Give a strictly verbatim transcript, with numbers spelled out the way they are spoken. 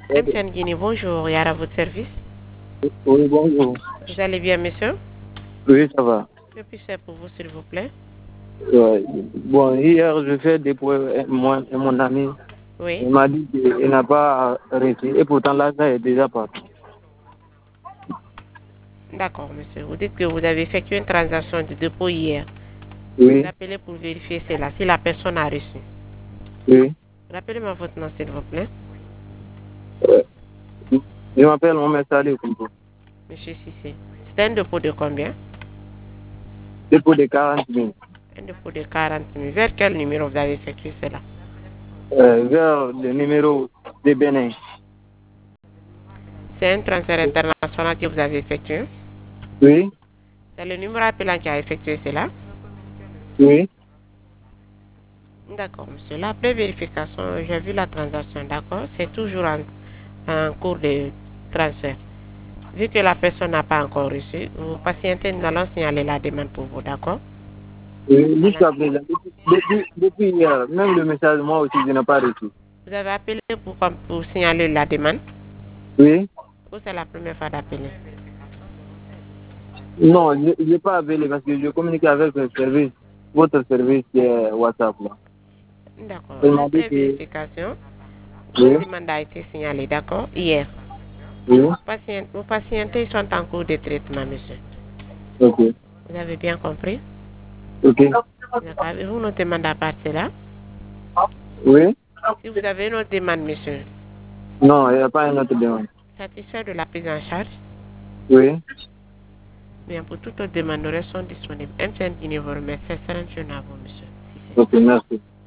M T N Guinée, bonjour, Yara, à votre service. Oui, bonjour. Vous allez bien, monsieur? Oui, ça va. Que puis-je faire pour vous, s'il vous plaît? Ouais. Bon, hier, je fais des points, mon, mon ami, Oui. il m'a dit qu'il n'a pas reçu, et pourtant l'argent est déjà parti. D'accord, monsieur. Vous dites que vous avez effectué une transaction de dépôt hier. Vous Oui, appelez pour vérifier cela, si la personne a reçu. oui. Rappelez-moi votre nom, s'il vous plaît. Euh, je m'appelle Mohamed Salih Koumpo. Monsieur Sissé. C'est un dépôt de combien? Dépôt de quarante mille. Un dépôt de quarante mille. Vers quel numéro vous avez effectué cela? Euh, vers le numéro de Bénin. C'est un transfert international que vous avez effectué? Oui, C'est le numéro appelant qui a effectué cela? oui. D'accord, monsieur. Là, après vérification, j'ai vu la transaction, d'accord? C'est toujours en, en cours de transfert. Vu que la personne n'a pas encore reçu, vous patientez, nous allons signaler la demande pour vous, d'accord? Oui, Voilà. jusqu'à présent. Depuis, depuis hier, même le message, moi aussi, je n'ai pas reçu. Vous avez appelé pour, pour signaler la demande? Oui. Ou c'est la première fois d'appeler? Non, je n'ai pas appelé parce que je communique avec le service, votre service qui est WhatsApp. Là. D'accord. Il m'a dit Après que vérification, oui, votre demande a été signalée, d'accord? Hier. oui, Patient, vos patientés sont en cours de traitement, monsieur. ok, Vous avez bien compris? ok, D'accord. Avez-vous une demande à partir là? oui. Si vous avez une autre demande, monsieur, Non, il n'y a pas une autre demande. satisfait de la prise en charge? Oui, Bien, pour toute autre demande, nous restons disponibles. M T N Guinée vous remercie. Excellente journée à vous, monsieur. Si c'est. ok, merci.